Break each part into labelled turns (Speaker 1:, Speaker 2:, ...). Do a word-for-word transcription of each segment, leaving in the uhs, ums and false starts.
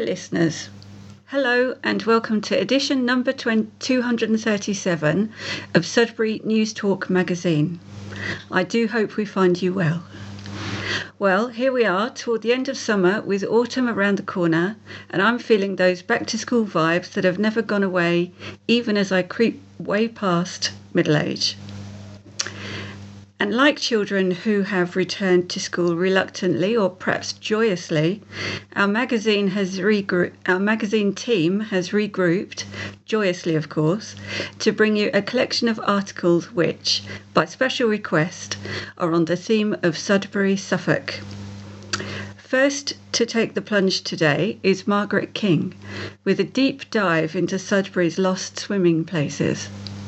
Speaker 1: listeners, hello and welcome to edition number two hundred thirty-seven of Sudbury News Talk magazine. I do hope we find you well. Well, here we are toward the end of summer with autumn around the corner, and I'm feeling those back to school vibes that have never gone away even as I creep way past middle age. And like children who have returned to school reluctantly or perhaps joyously, our magazine has regroup- our magazine team has regrouped, joyously of course, to bring you a collection of articles which, by special request, are on the theme of Sudbury, Suffolk. First to take the plunge today is Margaret King, with a deep dive into Sudbury's lost swimming places.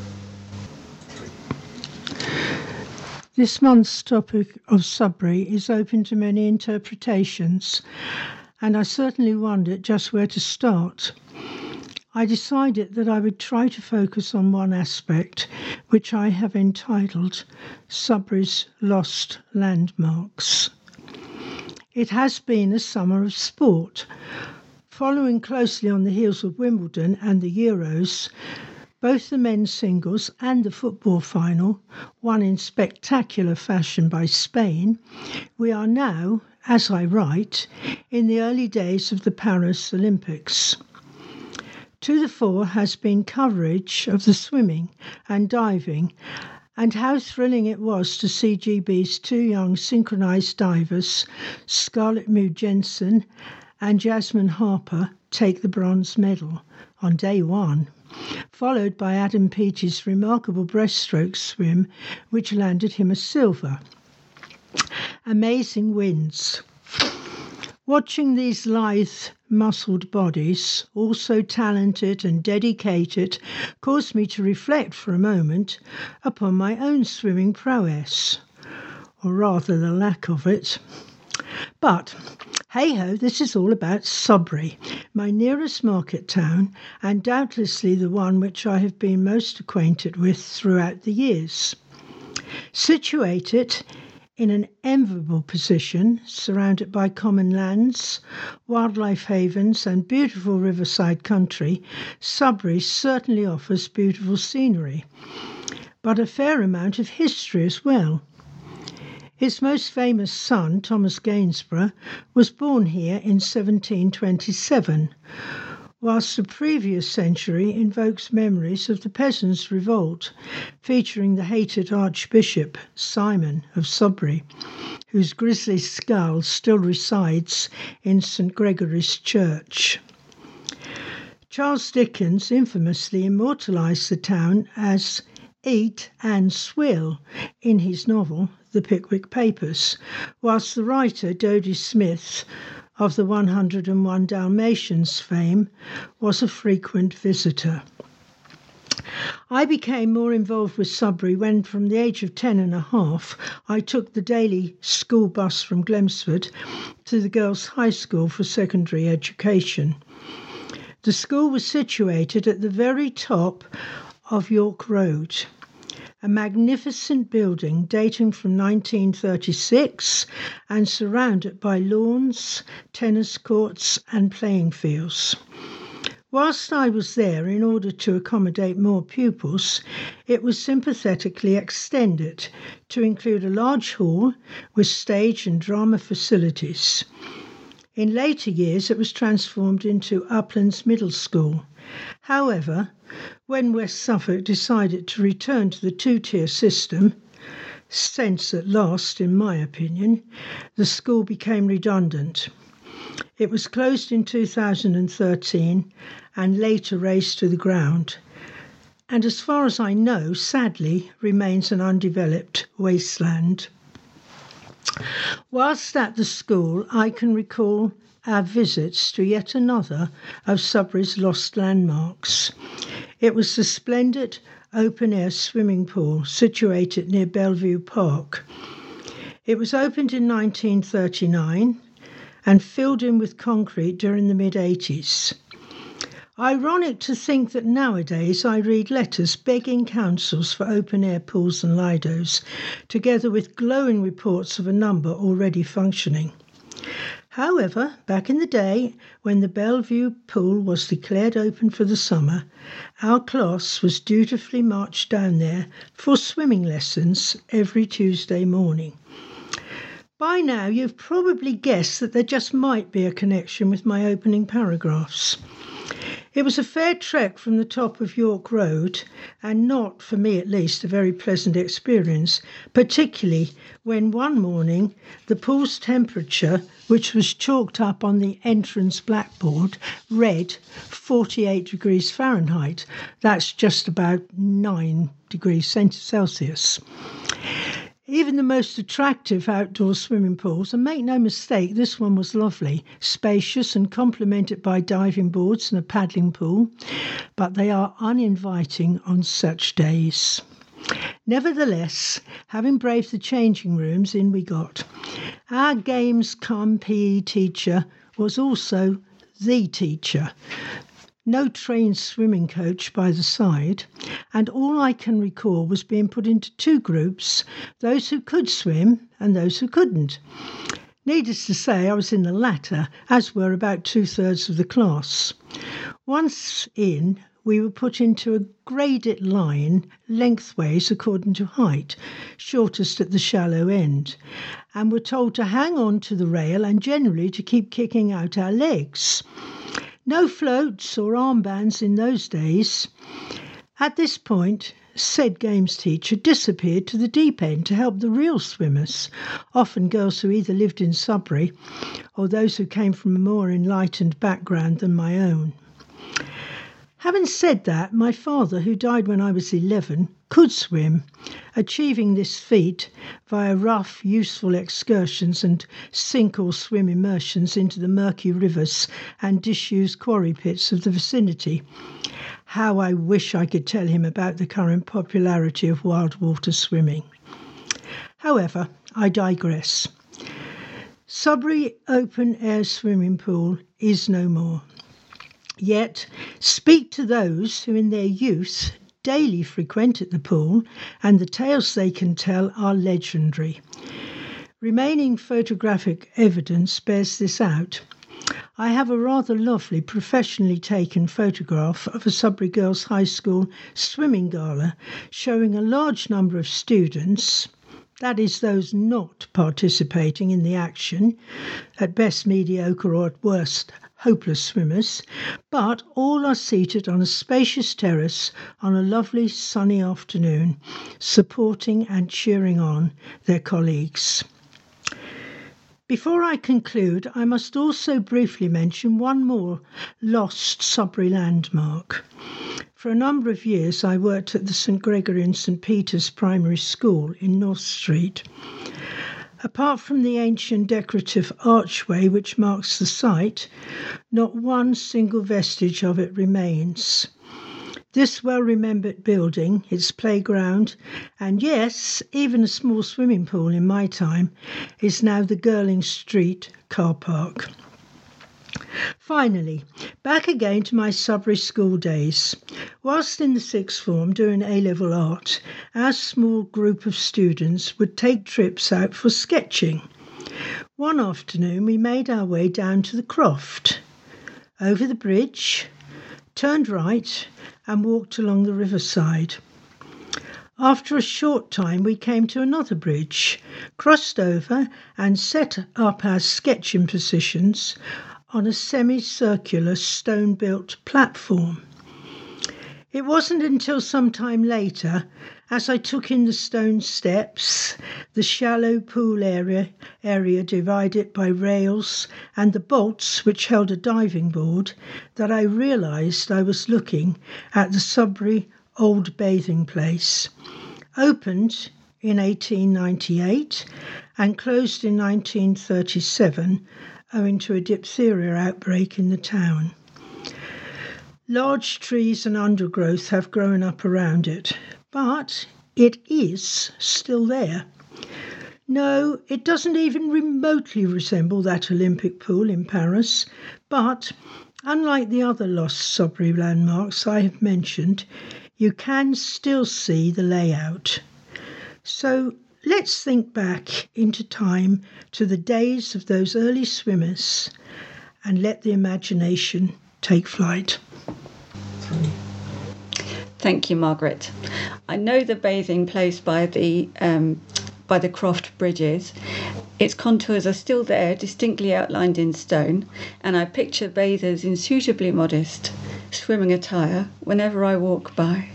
Speaker 2: This month's topic of Sudbury is open to many interpretations, and I certainly wondered just where to start. I decided that I would try to focus on one aspect, which I have entitled Sudbury's Lost Landmarks. It has been a summer of sport. Following closely on the heels of Wimbledon and the Euros, both the men's singles and the football final, won in spectacular fashion by Spain, we are now, as I write, in the early days of the Paris Olympics. To the fore has been coverage of the swimming and diving, and how thrilling it was to see G B's two young synchronised divers, Scarlett Mew Jensen and Jasmine Harper, take the bronze medal on day one, followed by Adam Peaty's remarkable breaststroke swim, which landed him a silver. Amazing wins. Watching these lithe, muscled bodies, all so talented and dedicated, caused me to reflect for a moment upon my own swimming prowess, or rather the lack of it. But hey-ho, this is all about Sudbury, my nearest market town, and doubtlessly the one which I have been most acquainted with throughout the years. Situated in an enviable position, surrounded by common lands, wildlife havens and beautiful riverside country, Sudbury certainly offers beautiful scenery, but a fair amount of history as well. His most famous son, Thomas Gainsborough, was born here in seventeen twenty-seven, whilst the previous century invokes memories of the Peasants' Revolt, featuring the hated Archbishop Simon of Sudbury, whose grisly skull still resides in St Gregory's Church. Charles Dickens infamously immortalised the town as Eat and Swill in his novel The Pickwick Papers, whilst the writer Dodie Smith of the one hundred and one Dalmatians fame was a frequent visitor. I became more involved with Sudbury when, from the age of ten and a half, I took the daily school bus from Glemsford to the girls' high school for secondary education. The school was situated at the very top of York Road, a magnificent building dating from nineteen thirty-six and surrounded by lawns, tennis courts and playing fields. Whilst I was there in order to accommodate more pupils, it was sympathetically extended to include a large hall with stage and drama facilities. In later years it was transformed into Uplands Middle School. However, when West Suffolk decided to return to the two-tier system, since at last, in my opinion, the school became redundant. It was closed in two thousand thirteen and later razed to the ground, and as far as I know, sadly, remains an undeveloped wasteland. Whilst at the school, I can recall our visits to yet another of Sudbury's lost landmarks. It was the splendid open-air swimming pool situated near Bellevue Park. It was opened in nineteen thirty-nine and filled in with concrete during the mid-eighties. Ironic to think that nowadays I read letters begging councils for open-air pools and lidos, together with glowing reports of a number already functioning. However, back in the day, when the Bellevue pool was declared open for the summer, our class was dutifully marched down there for swimming lessons every Tuesday morning. By now, you've probably guessed that there just might be a connection with my opening paragraphs. It was a fair trek from the top of York Road, and not, for me at least, a very pleasant experience, particularly when one morning the pool's temperature, which was chalked up on the entrance blackboard, read forty-eight degrees Fahrenheit. That's just about nine degrees Celsius. Even the most attractive outdoor swimming pools, and make no mistake, this one was lovely, spacious and complemented by diving boards and a paddling pool, but they are uninviting on such days. Nevertheless, having braved the changing rooms, in we got. Our games cum P E teacher was also the teacher. No trained swimming coach by the side, and all I can recall was being put into two groups, those who could swim and those who couldn't. Needless to say, I was in the latter, as were about two-thirds of the class. Once in, we were put into a graded line lengthways according to height, shortest at the shallow end, and were told to hang on to the rail and generally to keep kicking out our legs. No floats or armbands in those days. At this point, said games teacher disappeared to the deep end to help the real swimmers, often girls who either lived in Sudbury or those who came from a more enlightened background than my own. Having said that, my father, who died when I was eleven, could swim, achieving this feat via rough, useful excursions and sink or swim immersions into the murky rivers and disused quarry pits of the vicinity. How I wish I could tell him about the current popularity of wild water swimming. However, I digress. Sudbury Open Air Swimming Pool is no more. Yet, speak to those who in their youth daily frequented the pool, and the tales they can tell are legendary. Remaining photographic evidence bears this out. I have a rather lovely professionally taken photograph of a Sudbury Girls High School swimming gala showing a large number of students, that is, those not participating in the action, at best mediocre or at worst hopeless swimmers, but all are seated on a spacious terrace on a lovely sunny afternoon, supporting and cheering on their colleagues. Before I conclude, I must also briefly mention one more lost Sudbury landmark. For a number of years I worked at the St Gregory and St Peter's Primary School in North Street. Apart from the ancient decorative archway which marks the site, not one single vestige of it remains. This well-remembered building, its playground, and yes, even a small swimming pool in my time, is now the Girling Street car park. Finally, back again to my Sudbury school days. Whilst in the sixth form doing A-level art, our small group of students would take trips out for sketching. One afternoon we made our way down to the Croft, over the bridge, turned right and walked along the riverside. After a short time we came to another bridge, crossed over and set up our sketching positions on a semicircular stone-built platform. It wasn't until some time later, as I took in the stone steps, the shallow pool area, area divided by rails, and the bolts which held a diving board, that I realised I was looking at the Sudbury Old Bathing Place, opened in eighteen ninety-eight and closed in nineteen thirty-seven, owing to a diphtheria outbreak in the town. Large trees and undergrowth have grown up around it, but it is still there. No, it doesn't even remotely resemble that Olympic pool in Paris, but unlike the other lost Sudbury landmarks I have mentioned, you can still see the layout. So let's think back into time to the days of those early swimmers and let the imagination take flight.
Speaker 1: Thank you, Margaret. I know the bathing place by the um, by the Croft bridges. Its contours are still there, distinctly outlined in stone, and I picture bathers in suitably modest swimming attire whenever I walk by.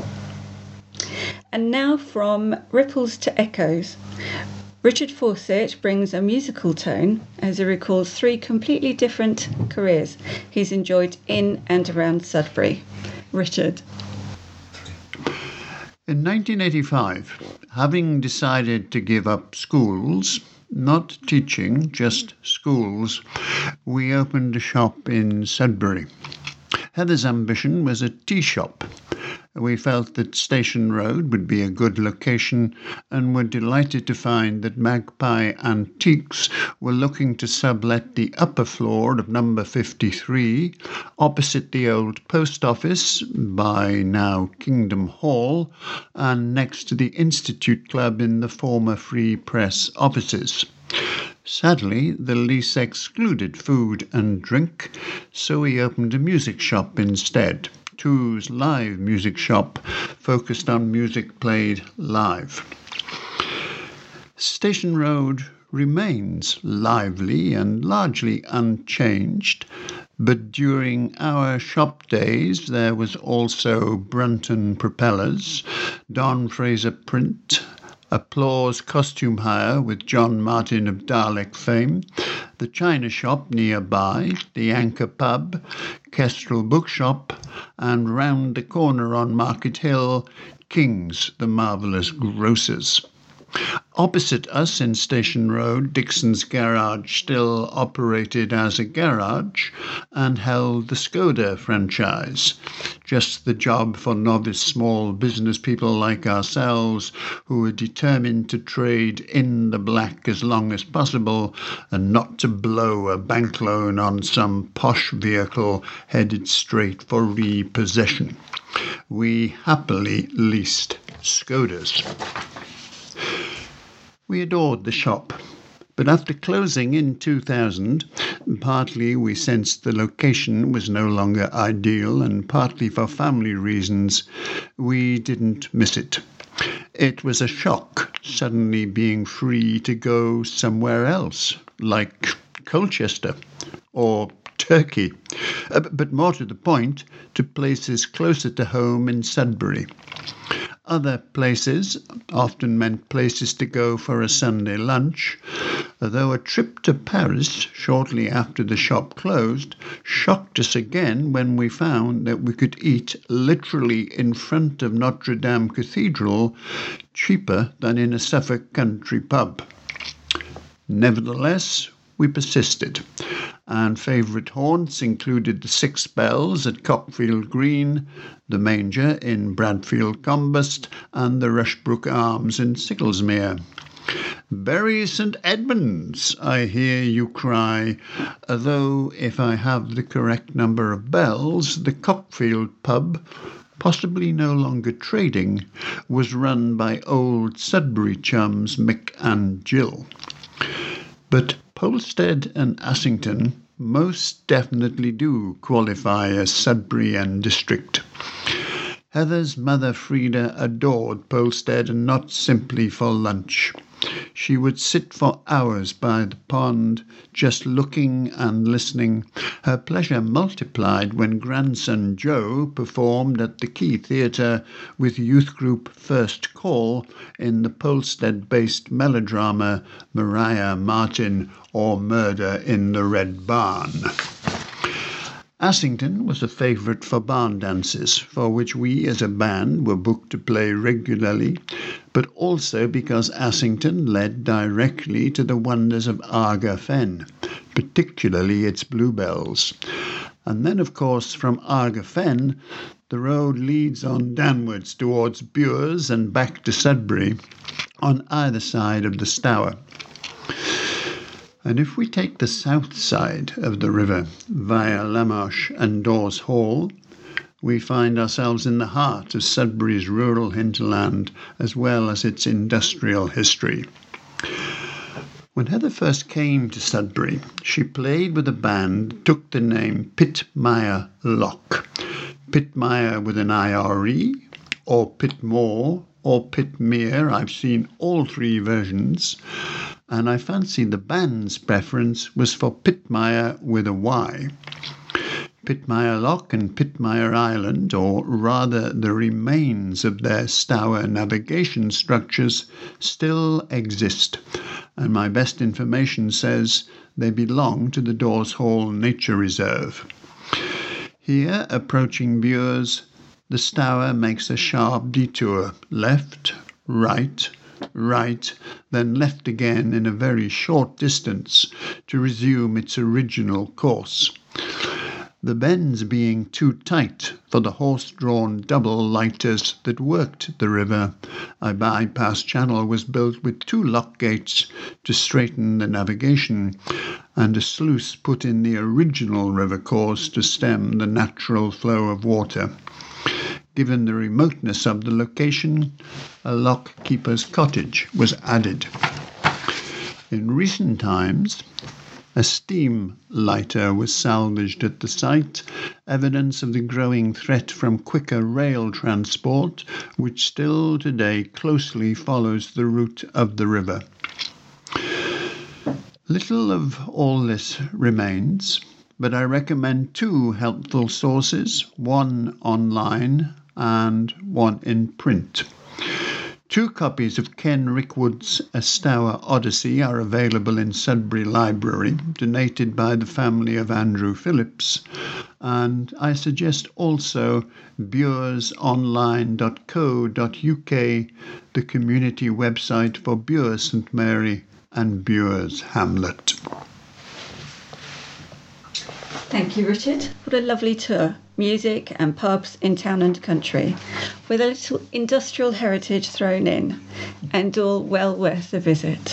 Speaker 1: And now from ripples to echoes, Richard Fawcett brings a musical tone as he recalls three completely different careers he's enjoyed in and around Sudbury. Richard.
Speaker 3: In nineteen eighty-five, having decided to give up schools, not teaching, just schools, we opened a shop in Sudbury. Heather's ambition was a tea shop. We felt that Station Road would be a good location and were delighted to find that Magpie Antiques were looking to sublet the upper floor of number fifty-three, opposite the old post office, by now Kingdom Hall, and next to the Institute Club in the former Free Press offices. Sadly, the lease excluded food and drink, so we opened a music shop instead. Two's live music shop, focused on music played live. Station Road remains lively and largely unchanged, but during our shop days there was also Brunton Propellers, Don Fraser Print, Applause Costume Hire with John Martin of Dalek fame, the China Shop nearby, the Anchor Pub, Kestrel Bookshop, and round the corner on Market Hill, King's, the marvellous grocers. Opposite us in Station Road, Dixon's Garage still operated as a garage and held the Skoda franchise. Just the job for novice small business people like ourselves who were determined to trade in the black as long as possible and not to blow a bank loan on some posh vehicle headed straight for repossession. We happily leased Skodas. We adored the shop, but after closing in two thousand, partly we sensed the location was no longer ideal and partly for family reasons, we didn't miss it. It was a shock suddenly being free to go somewhere else, like Colchester or Turkey, uh, but more to the point, to places closer to home in Sudbury. Other places often meant places to go for a Sunday lunch, though a trip to Paris shortly after the shop closed shocked us again when we found that we could eat literally in front of Notre Dame Cathedral cheaper than in a Suffolk country pub. Nevertheless, we persisted, and favourite haunts included the Six Bells at Cockfield Green, the Manger in Bradfield Combust, and the Rushbrook Arms in Sicklesmere. Bury St Edmunds, I hear you cry, though if I have the correct number of bells, the Cockfield pub, possibly no longer trading, was run by old Sudbury chums Mick and Jill. But Polstead and Assington most definitely do qualify as Sudbury and district. Heather's mother Frida adored Polstead, and not simply for lunch. She would sit for hours by the pond, just looking and listening, her pleasure multiplied when grandson Joe performed at the Key Theatre with youth group First Call in the Polstead-based melodrama Maria Martin or Murder in the Red Barn. Assington was a favourite for barn dances, for which we as a band were booked to play regularly, but also because Assington led directly to the wonders of Arga Fen, particularly its bluebells. And then, of course, from Arga Fen, the road leads on downwards towards Bures and back to Sudbury on either side of the Stour. And if we take the south side of the river via Lamoche and Dawes Hall, we find ourselves in the heart of Sudbury's rural hinterland, as well as its industrial history. When Heather first came to Sudbury, she played with a band that took the name Pitmire Lock. Pitmire with an I R E, or Pitmore, or Pitmere. I've seen all three versions, and I fancy the band's preference was for Pitmire with a Y. Pitmire Lock and Pitmire Island, or rather the remains of their Stour navigation structures, still exist, and my best information says they belong to the Dawes Hall Nature Reserve. Here, approaching Bures, the Stour makes a sharp detour, left, right, right, then left again in a very short distance to resume its original course. The bends being too tight for the horse-drawn double lighters that worked the river, a bypass channel was built with two lock gates to straighten the navigation, and a sluice put in the original river course to stem the natural flow of water. Given the remoteness of the location, a lock-keeper's cottage was added. In recent times, a steam lighter was salvaged at the site, evidence of the growing threat from quicker rail transport, which still today closely follows the route of the river. Little of all this remains, but I recommend two helpful sources, one online and one in print. Two copies of Ken Rickwood's A Stour Odyssey are available in Sudbury Library, donated by the family of Andrew Phillips, and I suggest also bures online dot co dot U K, the community website for Bures St Mary and Bures Hamlet.
Speaker 1: Thank you, Richard. What a lovely tour. Music and pubs in town and country, with a little industrial heritage thrown in, and all well worth a visit.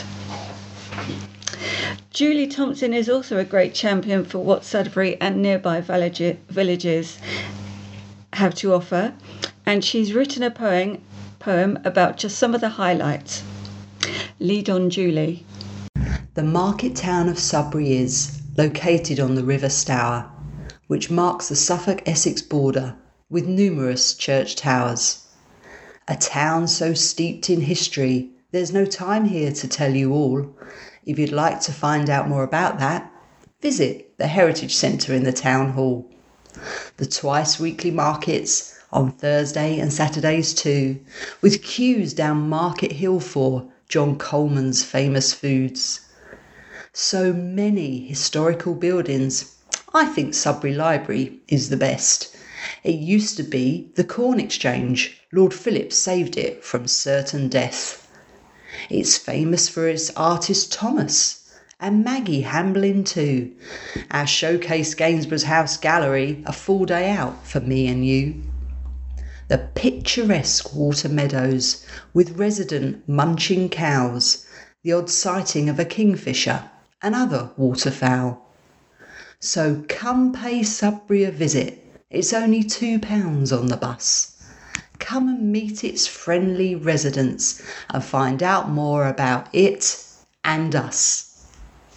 Speaker 1: Julie Thompson is also a great champion for what Sudbury and nearby village, villages have to offer, and she's written a poem, poem about just some of the highlights. Lead on, Julie.
Speaker 4: The market town of Sudbury is located on the River Stour, which marks the Suffolk-Essex border with numerous church towers. A town so steeped in history, there's no time here to tell you all. If you'd like to find out more about that, visit the Heritage Centre in the Town Hall. The twice-weekly markets on Thursday and Saturdays too, with queues down Market Hill for John Coleman's famous foods. So many historical buildings. I think Sudbury Library is the best. It used to be the Corn Exchange. Lord Philip saved it from certain death. It's famous for its artist Thomas and Maggie Hamblin too. Our showcase Gainsborough's House Gallery, a full day out for me and you. The picturesque water meadows with resident munching cows, the odd sighting of a kingfisher and other waterfowl. So come pay Sudbury a visit. It's only two pounds on the bus. Come and meet its friendly residents and find out more about it and us.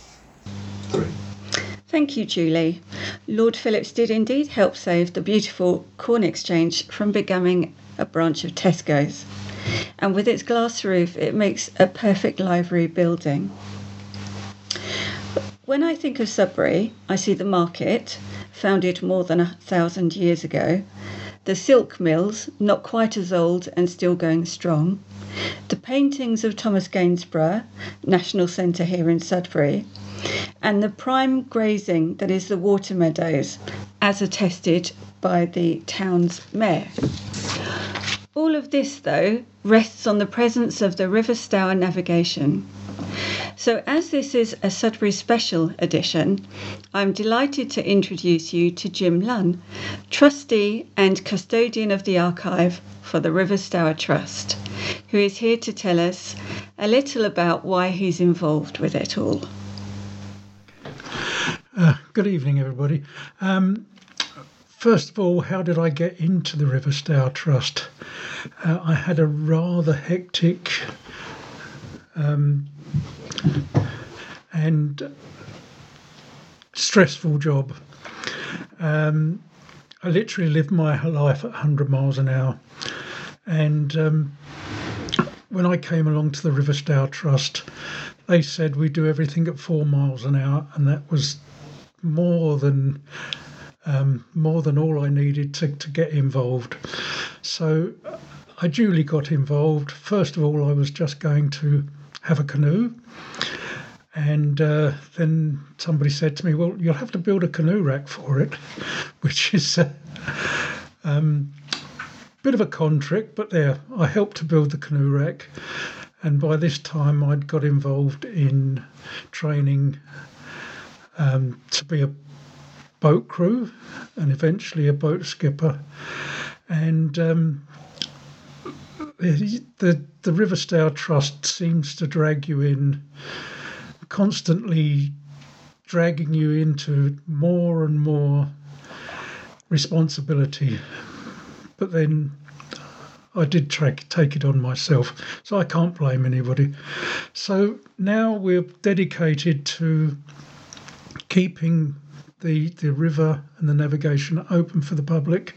Speaker 1: Thank you, Julie. Lord Phillips did indeed help save the beautiful Corn Exchange from becoming a branch of Tesco's. And with its glass roof, it makes a perfect library building. When I think of Sudbury, I see the market, founded more than a thousand years ago, the silk mills, not quite as old and still going strong, the paintings of Thomas Gainsborough, National Centre here in Sudbury, and the prime grazing that is the water meadows, as attested by the town's mayor. All of this, though, rests on the presence of the River Stour navigation. So as this is a Sudbury special edition, I'm delighted to introduce you to Jim Lunn, trustee and custodian of the archive for the River Stour Trust, who is here to tell us a little about why he's involved with it all.
Speaker 5: Uh, good evening, everybody. Um, first of all, how did I get into the River Stour Trust? Uh, I had a rather hectic um, and stressful job. Um, I literally lived my life at one hundred miles an hour. And um, when I came along to the River Stour Trust, they said we do everything at four miles an hour, and that was more than um, more than all I needed to, to get involved. So I duly got involved. First of all, I was just going to have a canoe, and uh, then somebody said to me, well, you'll have to build a canoe rack for it, which is a um, bit of a con trick, but there, I helped to build the canoe rack. And by this time, I'd got involved in training um, to be a boat crew and eventually a boat skipper. And um, the, the the River Stour Trust seems to drag you in, constantly dragging you into more and more responsibility. But then I did track, take it on myself, so I can't blame anybody. So now we're dedicated to keeping the the river and the navigation open for the public.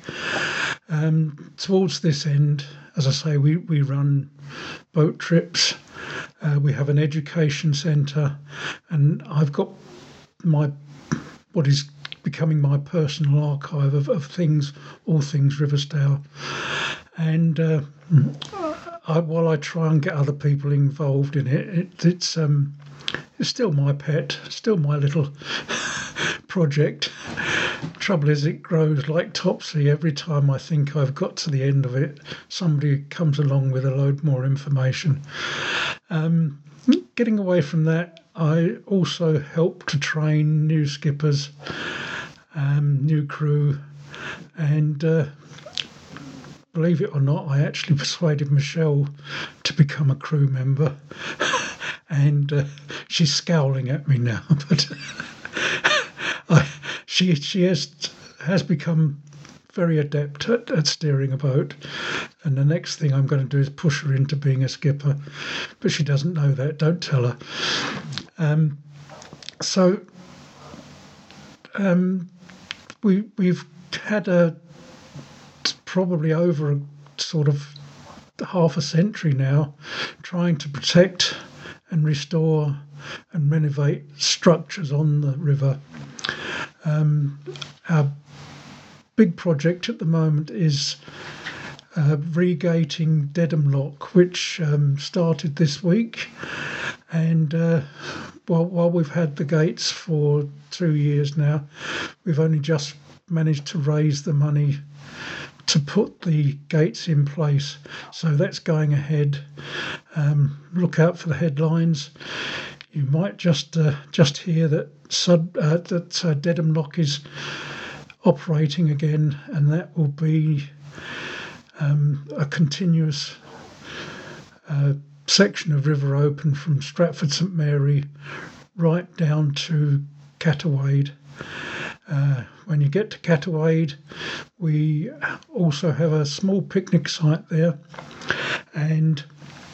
Speaker 5: Um, towards this end, as I say, we, we run boat trips. Uh, we have an education centre, and I've got my what is becoming my personal archive of, of things, all things River Stour. And uh, I, while I try and get other people involved in it, it it's um, it's still my pet, still my little project. Trouble is, it grows like Topsy. Every time I think I've got to the end of it, somebody comes along with a load more information. Um, getting away from that, I also help to train new skippers, um, new crew, and uh, believe it or not, I actually persuaded Michelle to become a crew member, and uh, she's scowling at me now. But I, she she has has become very adept at, at steering a boat, and the next thing I'm going to do is push her into being a skipper, but she doesn't know that. Don't tell her. Um, so um, we we've had a probably over a sort of half a century now trying to protect and restore and renovate structures on the river. Um, our big project at the moment is uh, regating Dedham Lock, which um, started this week, and uh, while, while we've had the gates for two years now, we've only just managed to raise the money to put the gates in place. So that's going ahead. Um, look out for the headlines. You might just uh, just hear that Sud, uh, that uh, Dedham Lock is operating again, and that will be um, a continuous uh, section of river open from Stratford St Mary right down to Catawade. Uh, when you get to Catawade, we also have a small picnic site there, and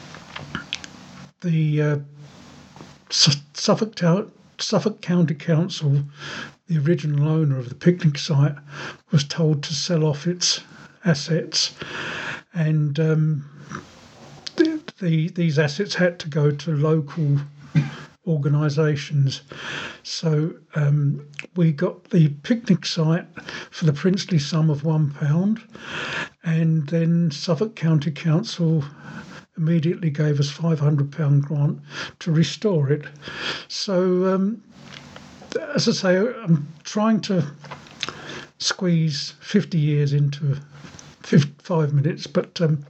Speaker 5: the uh, Suffolk, Town, Suffolk County Council, the original owner of the picnic site, was told to sell off its assets, and um, the, the, these assets had to go to local organisations. So um, we got the picnic site for the princely sum of one pound, and then Suffolk County Council immediately gave us five hundred pound grant to restore it. So um, as I say, I'm trying to squeeze fifty years into five minutes, but um,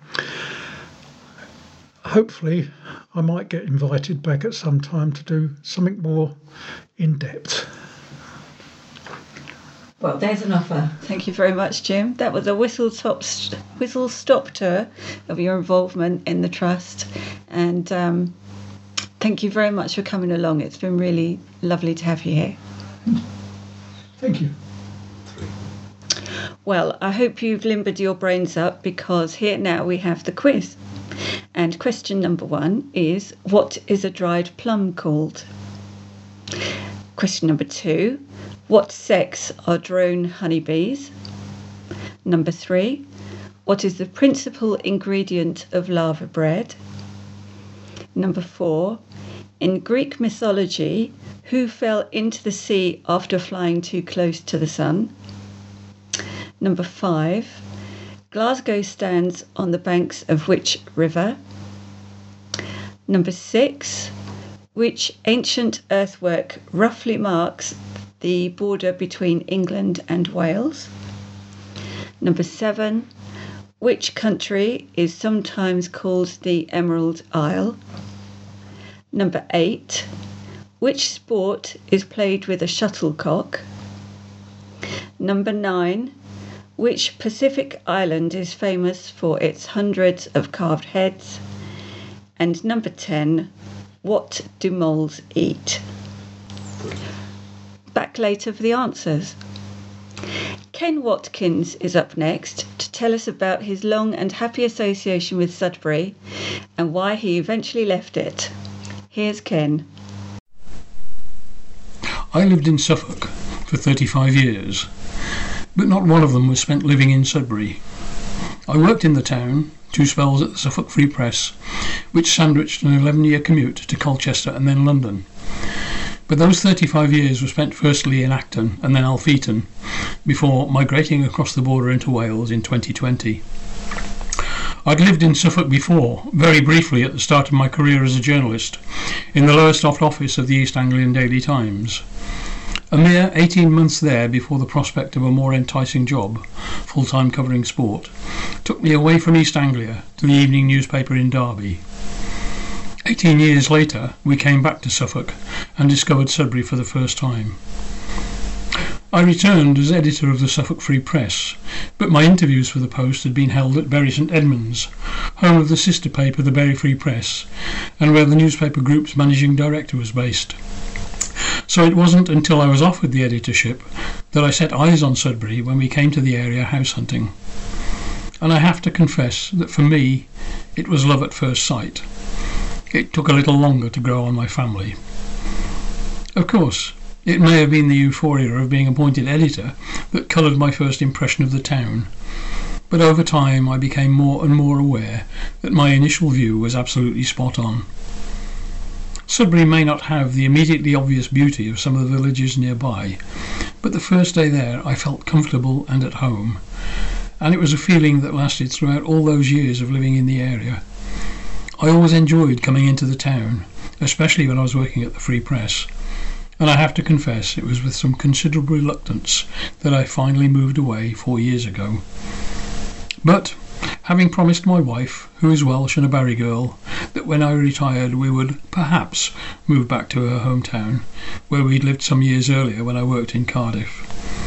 Speaker 5: hopefully I might get invited back at some time to do something more in depth.
Speaker 1: Well, there's an offer. Thank you very much, Jim. That was a whistle-stop whistle-stop tour of your involvement in the Trust. And um, thank you very much for coming along. It's been really lovely to have you here.
Speaker 5: Thank you.
Speaker 1: Well, I hope you've limbered your brains up, because here now we have the quiz. And question number one is, what is a dried plum called? Question number two, what sex are drone honeybees? Number three, what is the principal ingredient of lava bread? Number four, in Greek mythology, who fell into the sea after flying too close to the sun? Number five, Glasgow stands on the banks of which river? Number six, which ancient earthwork roughly marks the border between England and Wales? Number seven, which country is sometimes called the Emerald Isle? Number eight, which sport is played with a shuttlecock? Number nine, which Pacific island is famous for its hundreds of carved heads? And number ten, what do moles eat? Back later for the answers. Ken Watkins is up next to tell us about his long and happy association with Sudbury and why he eventually left it. Here's Ken.
Speaker 6: I lived in Suffolk for thirty-five years, but not one of them was spent living in Sudbury. I worked in the town, two spells at the Suffolk Free Press, which sandwiched an eleven-year commute to Colchester and then London. But those thirty-five years were spent firstly in Acton and then Alpheaton, before migrating across the border into Wales in twenty twenty. I'd lived in Suffolk before, very briefly at the start of my career as a journalist, in the Lowestoft office of the East Anglian Daily Times. A mere eighteen months there before the prospect of a more enticing job, full-time covering sport, took me away from East Anglia to the evening newspaper in Derby. Eighteen years later, we came back to Suffolk and discovered Sudbury for the first time. I returned as editor of the Suffolk Free Press, but my interviews for the post had been held at Bury St Edmunds, home of the sister paper, the Bury Free Press, and where the newspaper group's managing director was based. So it wasn't until I was offered the editorship that I set eyes on Sudbury when we came to the area house hunting. And I have to confess that for me, it was love at first sight. It took a little longer to grow on my family. Of course, it may have been the euphoria of being appointed editor that coloured my first impression of the town, but over time I became more and more aware that my initial view was absolutely spot on. Sudbury may not have the immediately obvious beauty of some of the villages nearby, but the first day there I felt comfortable and at home, and it was a feeling that lasted throughout all those years of living in the area. I always enjoyed coming into the town, especially when I was working at the Free Press, and I have to confess it was with some considerable reluctance that I finally moved away four years ago. But, having promised my wife, who is Welsh and a Barry girl, that when I retired we would perhaps move back to her hometown, where we'd lived some years earlier when I worked in Cardiff,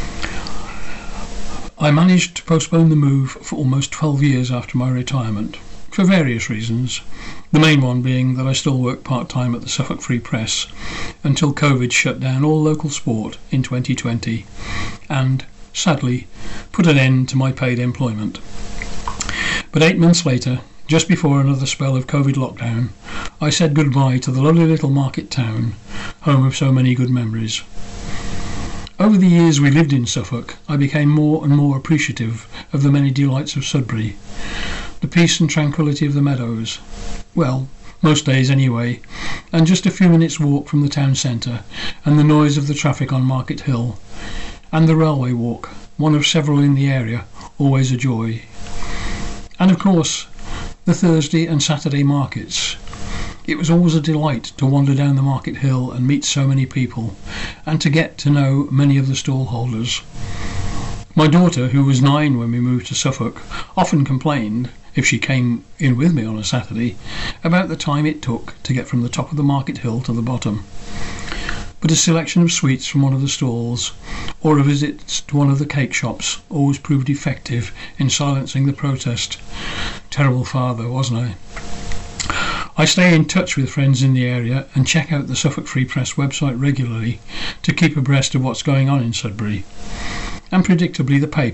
Speaker 6: I managed to postpone the move for almost twelve years after my retirement, for various reasons, the main one being that I still work part-time at the Suffolk Free Press until COVID shut down all local sport in twenty twenty and, sadly, put an end to my paid employment. But eight months later, just before another spell of COVID lockdown, I said goodbye to the lovely little market town, home of so many good memories. Over the years we lived in Suffolk, I became more and more appreciative of the many delights of Sudbury. The peace and tranquillity of the meadows, well, most days anyway, and just a few minutes' walk from the town centre, and the noise of the traffic on Market Hill, and the railway walk, one of several in the area, always a joy. And of course, the Thursday and Saturday markets. It was always a delight to wander down the Market Hill and meet so many people, and to get to know many of the stallholders. My daughter, who was nine when we moved to Suffolk, often complained, if she came in with me on a Saturday, about the time it took to get from the top of the Market Hill to the bottom. But a selection of sweets from one of the stalls, or a visit to one of the cake shops, always proved effective in silencing the protest. Terrible father, wasn't I? I stay in touch with friends in the area and check out the Suffolk Free Press website regularly to keep abreast of what's going on in Sudbury. And predictably the paper,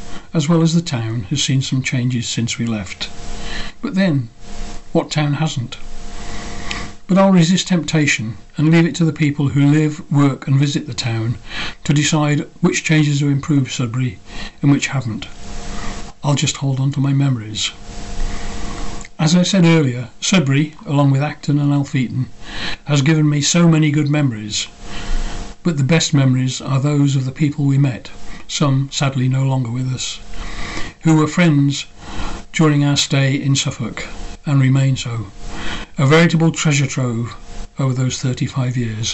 Speaker 6: as well as the town, has seen some changes since we left. But then, what town hasn't? But I'll resist temptation and leave it to the people who live, work and visit the town to decide which changes have improved Sudbury and which haven't. I'll just hold on to my memories. As I said earlier, Sudbury, along with Acton and Alpheaton, has given me so many good memories, but the best memories are those of the people we met, some sadly no longer with us, who were friends during our stay in Suffolk and remain so. A veritable treasure trove over those thirty-five years.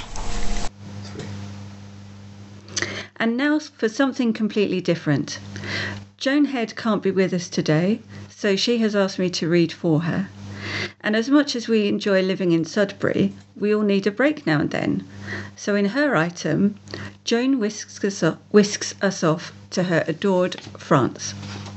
Speaker 1: And now for something completely different. Joan Head can't be with us today, so she has asked me to read for her. And as much as we enjoy living in Sudbury, we all need a break now and then. So in her item, Joan whisks us off, whisks us off to her adored France.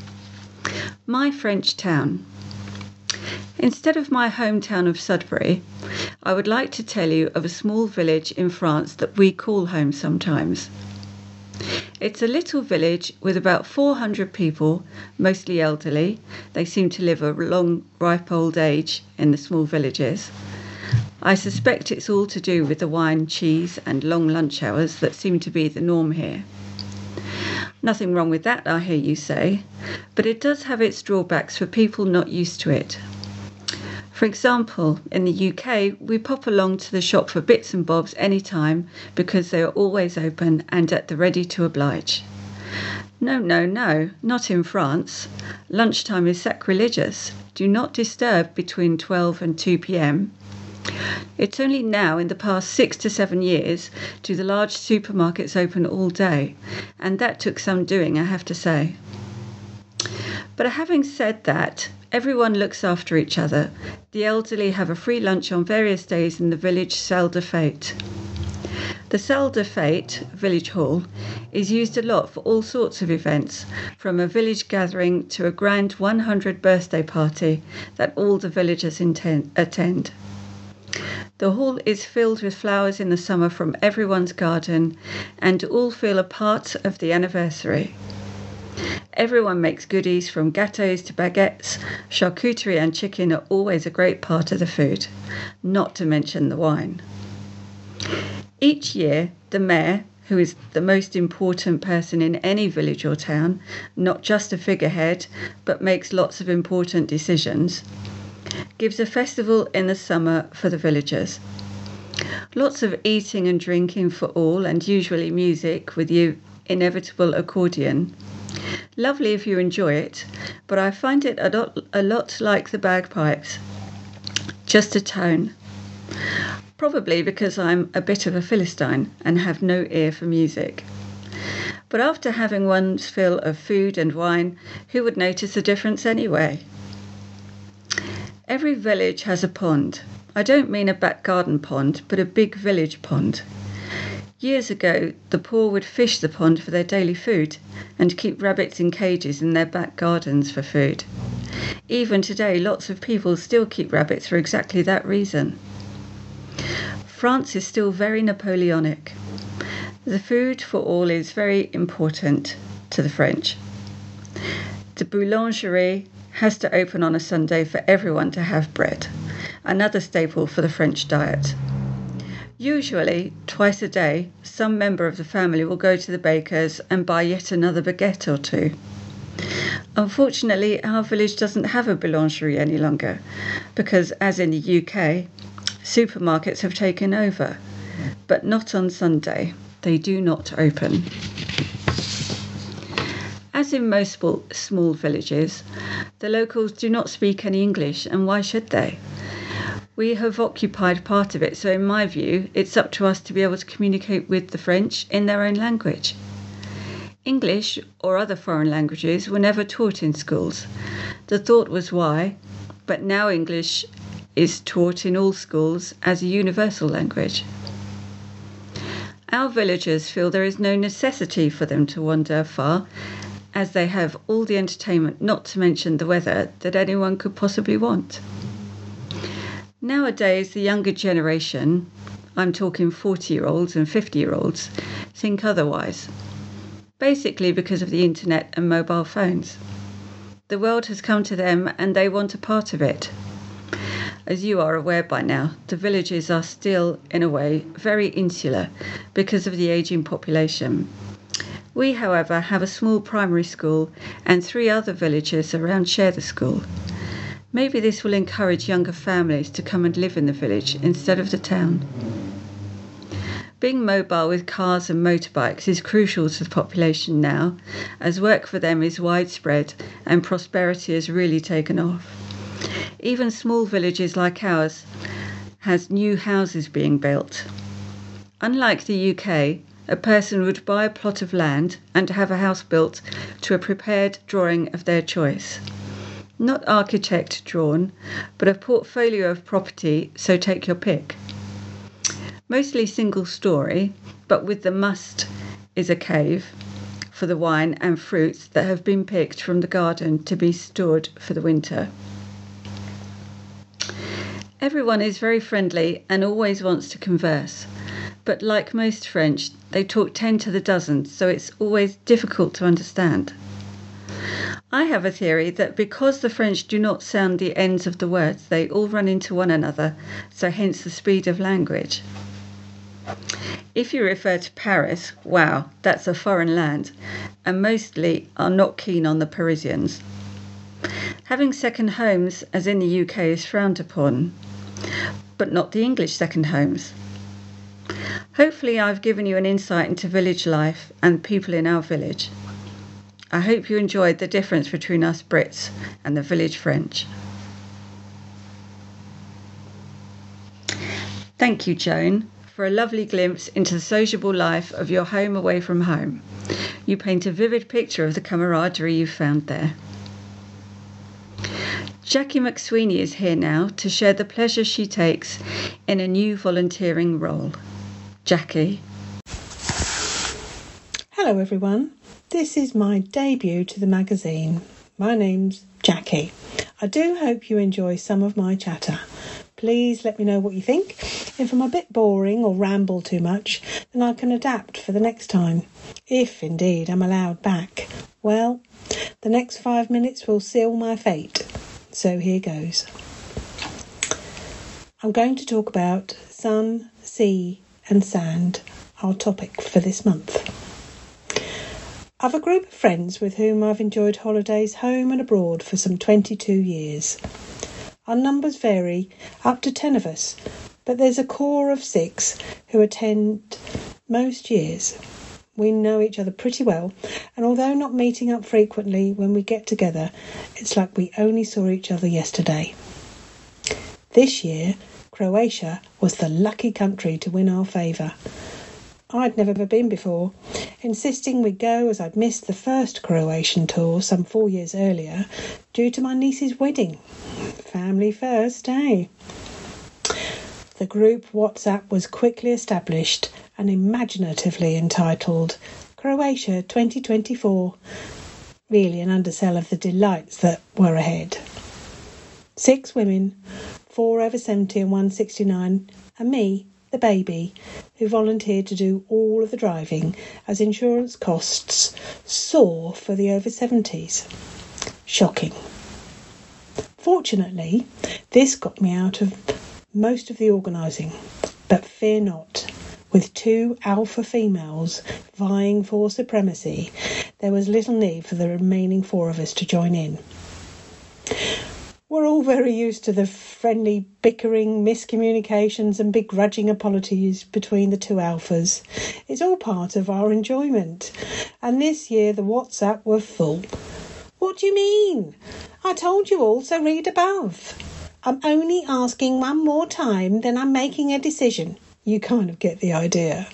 Speaker 1: My French town. Instead of my hometown of Sudbury, I would like to tell you of a small village in France that we call home sometimes. It's a little village with about four hundred people, mostly elderly. They seem to live a long, ripe old age in the small villages. I suspect it's all to do with the wine, cheese and long lunch hours that seem to be the norm here. Nothing wrong with that, I hear you say, but it does have its drawbacks for people not used to it. For example, in the U K, we pop along to the shop for bits and bobs any time because they are always open and at the ready to oblige. No, no, no, not in France. Lunchtime is sacrilegious. Do not disturb between twelve and two p.m. It's only now, in the past six to seven years, do the large supermarkets open all day, and that took some doing, I have to say. But having said that, everyone looks after each other. The elderly have a free lunch on various days in the village salle de fête. The salle de fête, village hall, is used a lot for all sorts of events, from a village gathering to a grand one hundred birthday party that all the villagers intend, attend. The hall is filled with flowers in the summer from everyone's garden, and all feel a part of the anniversary. Everyone makes goodies from gâteaux to baguettes. Charcuterie and chicken are always a great part of the food, not to mention the wine. Each year, the mayor, who is the most important person in any village or town, not just a figurehead, but makes lots of important decisions, gives a festival in the summer for the villagers. Lots of eating and drinking for all, and usually music with the inevitable accordion. Lovely if you enjoy it, but I find it a lot, a lot like the bagpipes. Just a tone. Probably because I'm a bit of a Philistine and have no ear for music. But after having one's fill of food and wine, who would notice the difference anyway? Every village has a pond. I don't mean a back garden pond, but a big village pond. Years ago, the poor would fish the pond for their daily food and keep rabbits in cages in their back gardens for food. Even today, lots of people still keep rabbits for exactly that reason. France is still very Napoleonic. The food for all is very important to the French. The boulangerie has to open on a Sunday for everyone to have bread, another staple for the French diet. Usually, twice a day, some member of the family will go to the baker's and buy yet another baguette or two. Unfortunately, our village doesn't have a boulangerie any longer, because, as in the U K, supermarkets have taken over, but not on Sunday. They do not open. As in most small, small villages, the locals do not speak any English, and why should they? We have occupied part of it, so in my view, it's up to us to be able to communicate with the French in their own language. English or other foreign languages were never taught in schools. The thought was why, but now English is taught in all schools as a universal language. Our villagers feel there is no necessity for them to wander far, as they have all the entertainment, not to mention the weather, that anyone could possibly want. Nowadays, the younger generation, I'm talking forty-year-olds and fifty-year-olds, think otherwise. basically because of the internet and mobile phones. The world has come to them and they want a part of it. As you are aware by now, the villages are still, in a way, very insular because of the ageing population. We, however, have a small primary school and three other villages around share the school. Maybe this will encourage younger families to come and live in the village instead of the town. Being mobile with cars and motorbikes is crucial to the population now, as work for them is widespread and prosperity has really taken off. Even small villages like ours has new houses being built. Unlike the U K, a person would buy a plot of land and have a house built to a prepared drawing of their choice. Not architect drawn, but a portfolio of property, so take your pick. Mostly single story, but with the must is a cave for the wine and fruits that have been picked from the garden to be stored for the winter. Everyone is very friendly and always wants to converse, but like most French, they talk ten to the dozen, so it's always difficult to understand. I have a theory that because the French do not sound the ends of the words, they all run into one another, so hence the speed of language. If you refer to Paris, wow, that's a foreign land, and mostly are not keen on the Parisians. Having second homes, as in the U K, is frowned upon, but not the English second homes. Hopefully I've given you an insight into village life and people in our village. I hope you enjoyed the difference between us Brits and the village French. Thank you, Joan, for a lovely glimpse into the sociable life of your home away from home. You paint a vivid picture of the camaraderie you found there. Jackie McSweeney is here now to share the pleasure she takes in a new volunteering role. Jackie.
Speaker 2: Hello everyone, this is my debut to the magazine. My name's Jackie. I do hope you enjoy some of my chatter. Please let me know what you think. If I'm a bit boring or ramble too much, then I can adapt for the next time. If indeed I'm allowed back. Well, the next five minutes will seal my fate. So here goes. I'm going to talk about sun, sea and sand, our topic for this month. I've a group of friends with whom I've enjoyed holidays home and abroad for some twenty-two years. Our numbers vary, up to ten of us, but there's a core of six who attend most years. We know each other pretty well, and although not meeting up frequently when we get together, it's like we only saw each other yesterday. This year, Croatia was the lucky country to win our favour. I'd never been before, insisting we go as I'd missed the first Croatian tour some four years earlier due to my niece's wedding. Family first, eh? The group WhatsApp was quickly established and imaginatively entitled Croatia twenty twenty-four, really an undersell of the delights that were ahead. Six women, four over seventy and one sixty-nine, and me, the baby, who volunteered to do all of the driving as insurance costs soar for the over seventies. Shocking. Fortunately, this got me out of most of the organising, but fear not. With two alpha females vying for supremacy, there was little need for the remaining four of us to join in. We're all very used to the friendly bickering, miscommunications and begrudging apologies between the two alphas. It's all part of our enjoyment. And this year the WhatsApp were full. What do you mean? I told you all, so read above. I'm only asking one more time, then I'm making a decision. You kind of get the idea.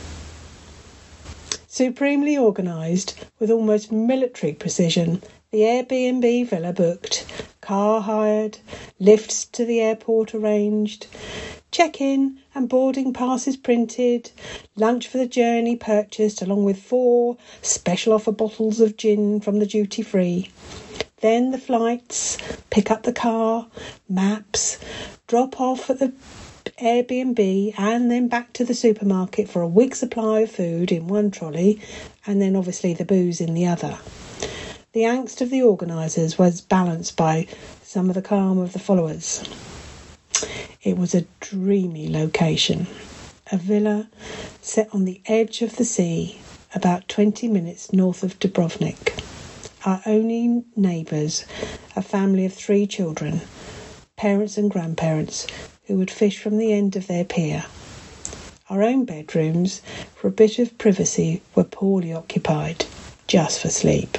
Speaker 2: Supremely organised, with almost military precision, the Airbnb villa booked, car hired, lifts to the airport arranged, check-in and boarding passes printed, lunch for the journey purchased along with four special offer bottles of gin from the duty-free. Then the flights, pick up the car, maps, drop off at the Airbnb and then back to the supermarket for a week's supply of food in one trolley, and then obviously the booze in the other. The angst of the organisers was balanced by some of the calm of the followers. It was a dreamy location, a villa set on the edge of the sea, about twenty minutes north of Dubrovnik. Our only neighbours, a family of three children, parents and grandparents, who would fish from the end of their pier. Our own bedrooms, for a bit of privacy, were poorly occupied, just for sleep.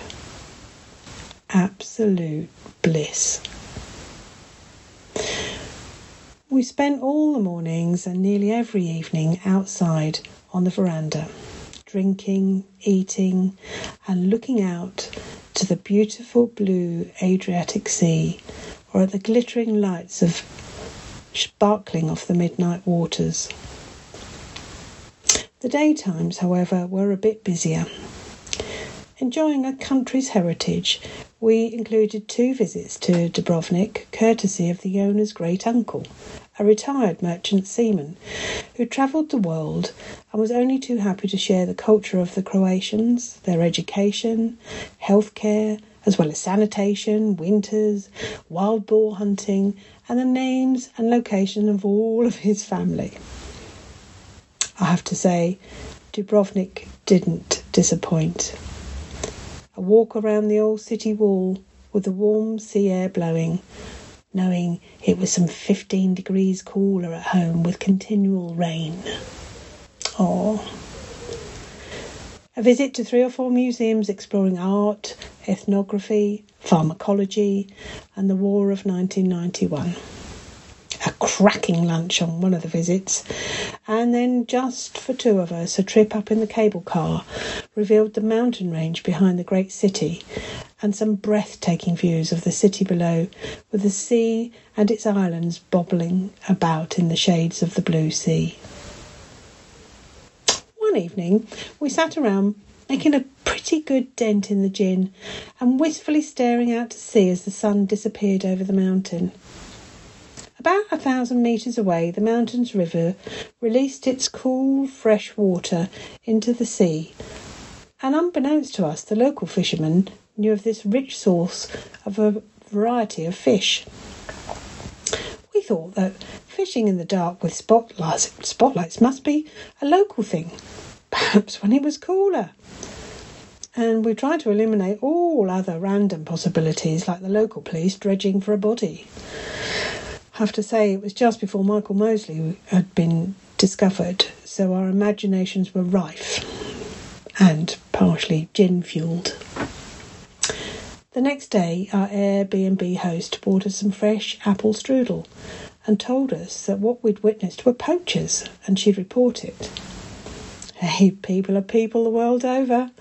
Speaker 2: Absolute bliss. We spent all the mornings and nearly every evening outside on the veranda, drinking, eating, and looking out to the beautiful blue Adriatic Sea, or at the glittering lights of sparkling off the midnight waters. The daytimes, however, were a bit busier. Enjoying a country's heritage, we included two visits to Dubrovnik, courtesy of the owner's great uncle, a retired merchant seaman who travelled the world and was only too happy to share the culture of the Croatians, their education, healthcare, as well as sanitation, winters, wild boar hunting, and the names and location of all of his family. I have to say, Dubrovnik didn't disappoint. A walk around the old city wall with the warm sea air blowing, knowing it was some fifteen degrees cooler at home with continual rain. Oh. A visit to three or four museums exploring art, ethnography, pharmacology, and the War of nineteen ninety-one. A cracking lunch on one of the visits, and then just for two of us, a trip up in the cable car revealed the mountain range behind the great city and some breathtaking views of the city below, with the sea and its islands bobbling about in the shades of the blue sea. One evening, we sat around making a pretty good dent in the gin and wistfully staring out to sea as the sun disappeared over the mountain. About a thousand metres away, the mountain's river released its cool, fresh water into the sea, and unbeknownst to us, the local fishermen knew of this rich source of a variety of fish. We thought that fishing in the dark with spotlights, spotlights must be a local thing, perhaps when it was cooler. And we tried to eliminate all other random possibilities, like the local police dredging for a body. I have to say, it was just before Michael Mosley had been discovered, so our imaginations were rife and partially gin-fuelled. The next day, our Airbnb host bought us some fresh apple strudel and told us that what we'd witnessed were poachers, and she'd report it. Hey, people are people the world over.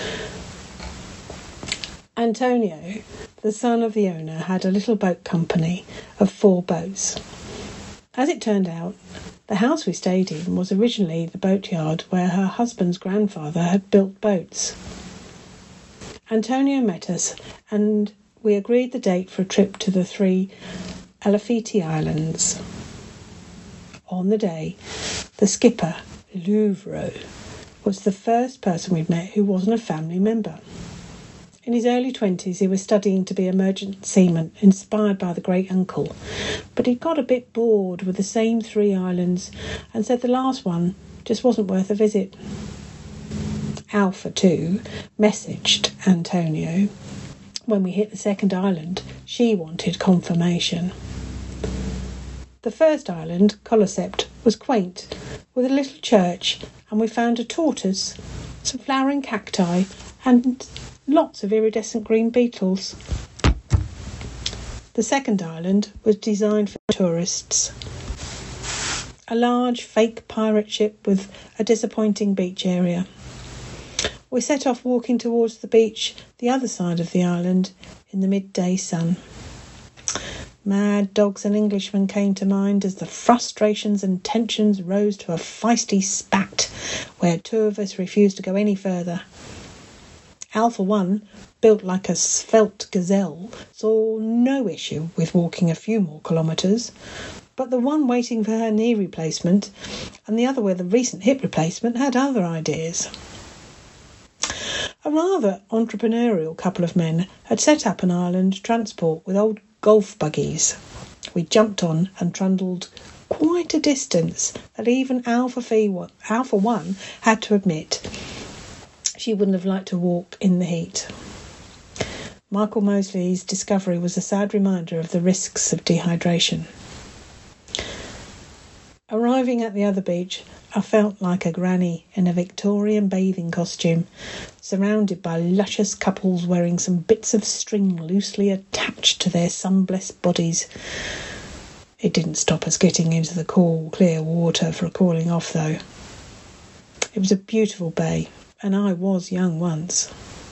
Speaker 2: Antonio, the son of the owner, had a little boat company of four boats. As it turned out, the house we stayed in was originally the boatyard where her husband's grandfather had built boats. Antonio met us, and we agreed the date for a trip to the three Alafiti Islands. On the day, the skipper, Louvro, was the first person we'd met who wasn't a family member. In his early twenties, he was studying to be a merchant seaman, inspired by the great uncle, but he got a bit bored with the same three islands and said the last one just wasn't worth a visit. Alpha, too, messaged Antonio. When we hit the second island, she wanted confirmation. The first island, Colosept, was quaint, with a little church, and we found a tortoise, some flowering cacti, and lots of iridescent green beetles. The second island was designed for tourists. A large fake pirate ship with a disappointing beach area. We set off walking towards the beach, the other side of the island, in the midday sun. Mad Dogs and Englishmen came to mind as the frustrations and tensions rose to a feisty spat, where two of us refused to go any further. Alpha One, built like a svelte gazelle, saw no issue with walking a few more kilometres, But the one waiting for her knee replacement and the other with a recent hip replacement had other ideas. A rather entrepreneurial couple of men had set up an island transport with old golf buggies. We jumped on and trundled quite a distance that even Alpha Phi one, Alpha One had to admit she wouldn't have liked to walk in the heat. Michael Mosley's discovery was a sad reminder of the risks of dehydration. Arriving at the other beach, I felt like a granny in a Victorian bathing costume, surrounded by luscious couples wearing some bits of string loosely attached to their sun-blessed bodies. It didn't stop us getting into the cool, clear water for cooling off, though. It was a beautiful bay, and I was young once.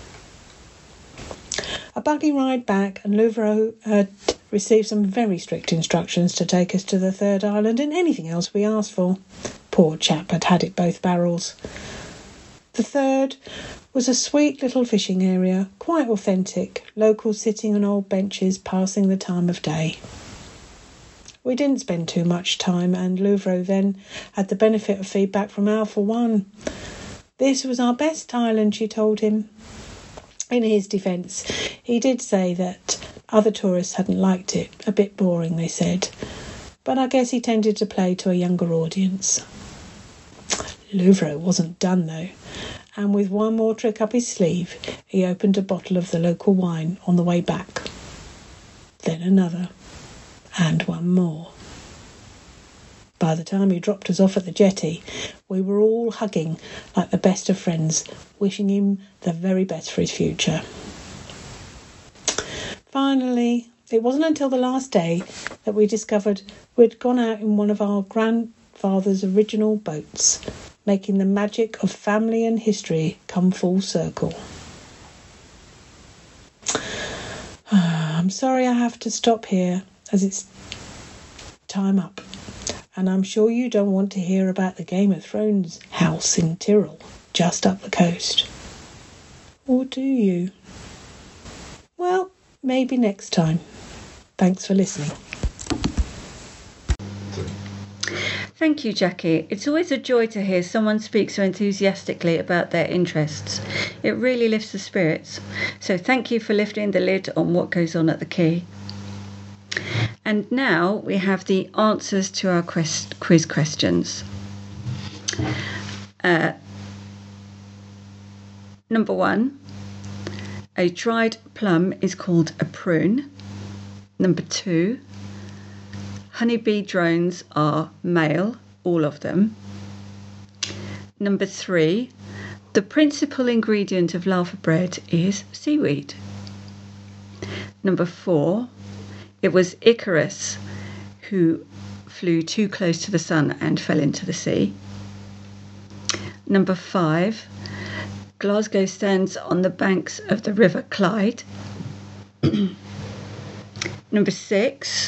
Speaker 2: A buggy ride back, and Louvreau had received some very strict instructions to take us to the third island and anything else we asked for. Poor chap had had it both barrels. The third was a sweet little fishing area, quite authentic, locals sitting on old benches passing the time of day. We didn't spend too much time, and Louvreau then had the benefit of feedback from Alpha One. This was our best island, she told him. In his defence, he did say that other tourists hadn't liked it. A bit boring, they said. But I guess he tended to play to a younger audience. Louvreau wasn't done, though, and with one more trick up his sleeve, he opened a bottle of the local wine on the way back. Then another, and one more. By the time he dropped us off at the jetty, we were all hugging like the best of friends, wishing him the very best for his future. Finally, it wasn't until the last day that we discovered we'd gone out in one of our grandfather's original boats, making the magic of family and history come full circle. I'm sorry I have to stop here, as it's time up. And I'm sure you don't want to hear about the Game of Thrones house in Tyrrell, just up the coast. Or do you? Well, maybe next time. Thanks for listening.
Speaker 1: Thank you, Jackie. It's always a joy to hear someone speak so enthusiastically about their interests. It really lifts the spirits. So thank you for lifting the lid on what goes on at the quay. And now we have the answers to our quest- quiz questions. Uh, number one, a dried plum is called a prune. Number two, honeybee drones are male, all of them. Number three, the principal ingredient of lava bread is seaweed. Number four, it was Icarus who flew too close to the sun and fell into the sea. Number five, Glasgow stands on the banks of the River Clyde. Number six,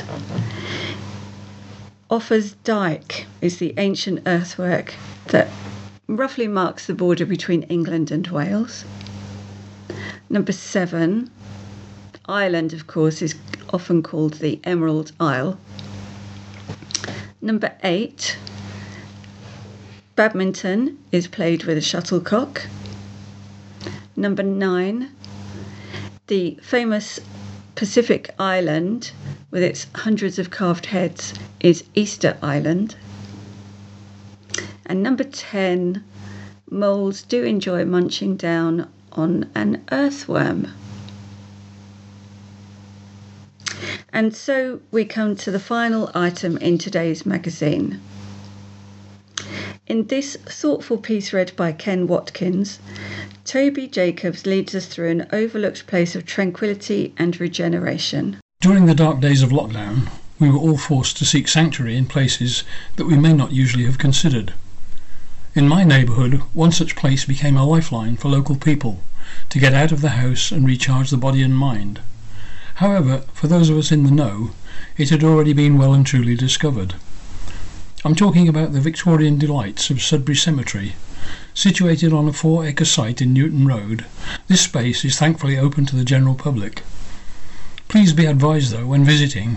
Speaker 1: Offa's Dyke is the ancient earthwork that roughly marks the border between England and Wales. Number seven, Ireland, of course, is often called the Emerald Isle. Number eight, badminton is played with a shuttlecock. Number nine, the famous Pacific island with its hundreds of carved heads is Easter Island. And number ten, moles do enjoy munching down on an earthworm. And so we come to the final item in today's magazine. In this thoughtful piece read by Ken Watkins, Toby Jacobs leads us through an overlooked place of tranquility and regeneration.
Speaker 6: During the dark days of lockdown, we were all forced to seek sanctuary in places that we may not usually have considered. In my neighbourhood, one such place became a lifeline for local people to get out of the house and recharge the body and mind. However, for those of us in the know, it had already been well and truly discovered. I'm talking about the Victorian delights of Sudbury Cemetery. Situated on a four-acre site in Newton Road, this space is thankfully open to the general public. Please be advised, though, when visiting,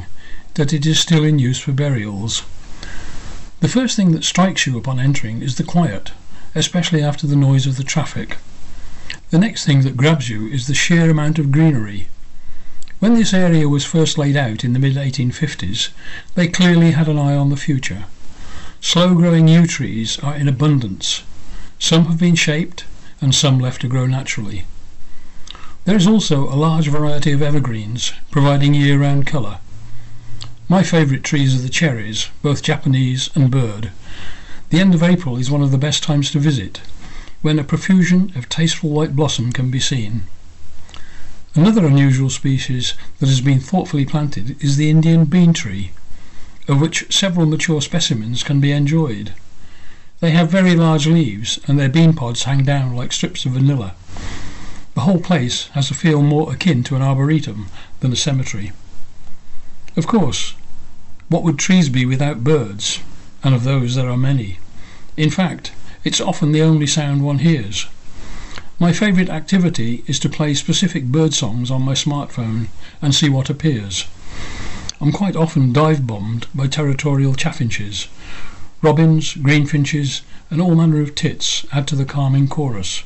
Speaker 6: that it is still in use for burials. The first thing that strikes you upon entering is the quiet, especially after the noise of the traffic. The next thing that grabs you is the sheer amount of greenery. When this area was first laid out in the mid eighteen fifties, they clearly had an eye on the future. Slow-growing yew trees are in abundance. Some have been shaped and some left to grow naturally. There is also a large variety of evergreens, providing year-round colour. My favourite trees are the cherries, both Japanese and bird. The end of April is one of the best times to visit, when a profusion of tasteful white blossom can be seen. Another unusual species that has been thoughtfully planted is the Indian bean tree, of which several mature specimens can be enjoyed. They have very large leaves and their bean pods hang down like strips of vanilla. The whole place has a feel more akin to an arboretum than a cemetery. Of course, what would trees be without birds? And of those there are many. In fact, it's often the only sound one hears. My favourite activity is to play specific bird songs on my smartphone and see what appears. I'm quite often dive-bombed by territorial chaffinches. Robins, greenfinches and all manner of tits add to the calming chorus.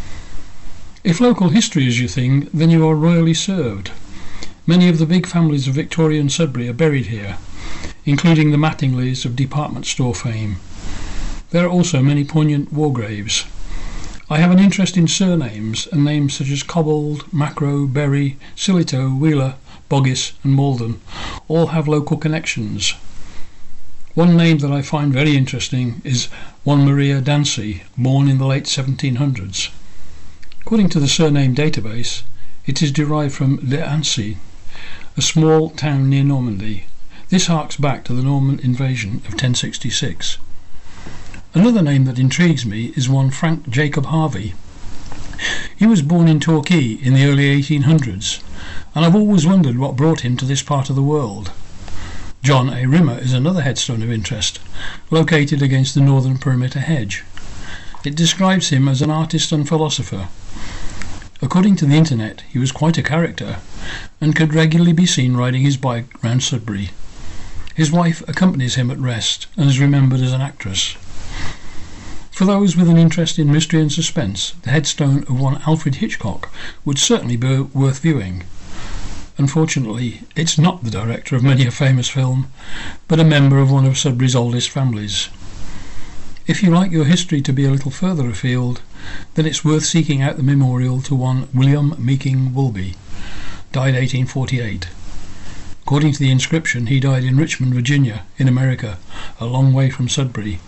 Speaker 6: If local history is your thing, then you are royally served. Many of the big families of Victorian Sudbury are buried here, including the Mattingleys of department store fame. There are also many poignant war graves. I have an interest in surnames, and names such as Cobbold, Macro, Berry, Sillitoe, Wheeler, Boggis and Malden all have local connections. One name that I find very interesting is one Maria Dancy, born in the late seventeen hundreds. According to the surname database, it is derived from Le Ancy, a small town near Normandy. This harks back to the Norman invasion of ten sixty-six. Another name that intrigues me is one Frank Jacob Harvey. He was born in Torquay in the early eighteen hundreds, and I've always wondered what brought him to this part of the world. John A. Rimmer is another headstone of interest, located against the northern perimeter hedge. It describes him as an artist and philosopher. According to the internet, he was quite a character, and could regularly be seen riding his bike round Sudbury. His wife accompanies him at rest, and is remembered as an actress. For those with an interest in mystery and suspense, the headstone of one Alfred Hitchcock would certainly be worth viewing. Unfortunately, it's not the director of many a famous film, but a member of one of Sudbury's oldest families. If you like your history to be a little further afield, then it's worth seeking out the memorial to one William Meeking Woolby, died eighteen forty-eight. According to the inscription, he died in Richmond, Virginia, in America, a long way from Sudbury.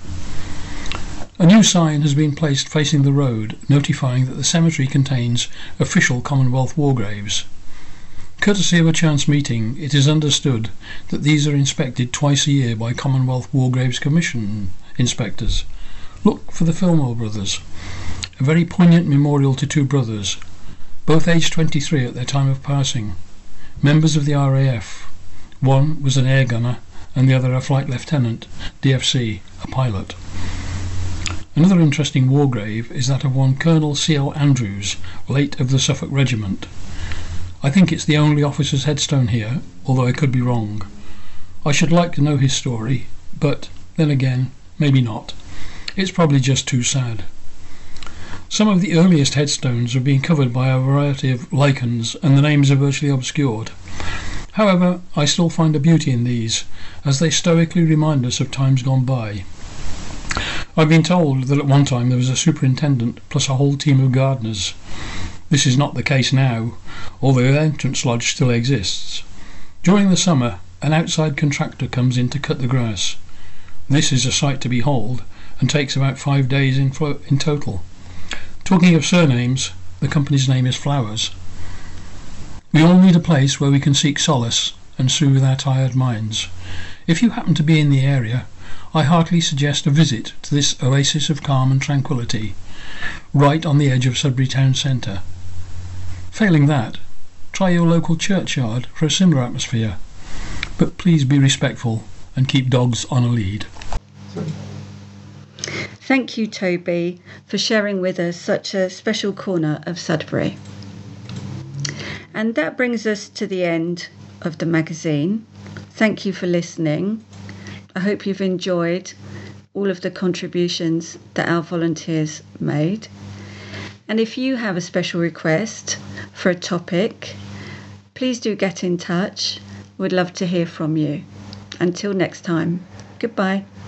Speaker 6: A new sign has been placed facing the road, notifying that the cemetery contains official Commonwealth war graves. Courtesy of a chance meeting, it is understood that these are inspected twice a year by Commonwealth War Graves Commission inspectors. Look for the Fillmore brothers, a very poignant memorial to two brothers, both aged twenty-three at their time of passing, members of the R A F. One was an air gunner and the other a flight lieutenant, D F C, a pilot. Another interesting war grave is that of one Colonel C L Andrews, late of the Suffolk Regiment. I think it's the only officer's headstone here, although I could be wrong. I should like to know his story, but then again, maybe not. It's probably just too sad. Some of the earliest headstones are being covered by a variety of lichens, and the names are virtually obscured. However, I still find a beauty in these, as they stoically remind us of times gone by. I've been told that at one time there was a superintendent plus a whole team of gardeners. This is not the case now, although the entrance lodge still exists. During the summer, an outside contractor comes in to cut the grass. This is a sight to behold, and takes about five days in, flo- in total. Talking of surnames, the company's name is Flowers. We all need a place where we can seek solace and soothe our tired minds. If you happen to be in the area, I heartily suggest a visit to this oasis of calm and tranquility, right on the edge of Sudbury town centre. Failing that, try your local churchyard for a similar atmosphere, but please be respectful and keep dogs on a lead.
Speaker 1: Thank you, Toby, for sharing with us such a special corner of Sudbury. And that brings us to the end of the magazine. thank you for listening. I hope you've enjoyed all of the contributions that our volunteers made. And if you have a special request for a topic, please do get in touch. We'd love to hear from you. Until next time, goodbye.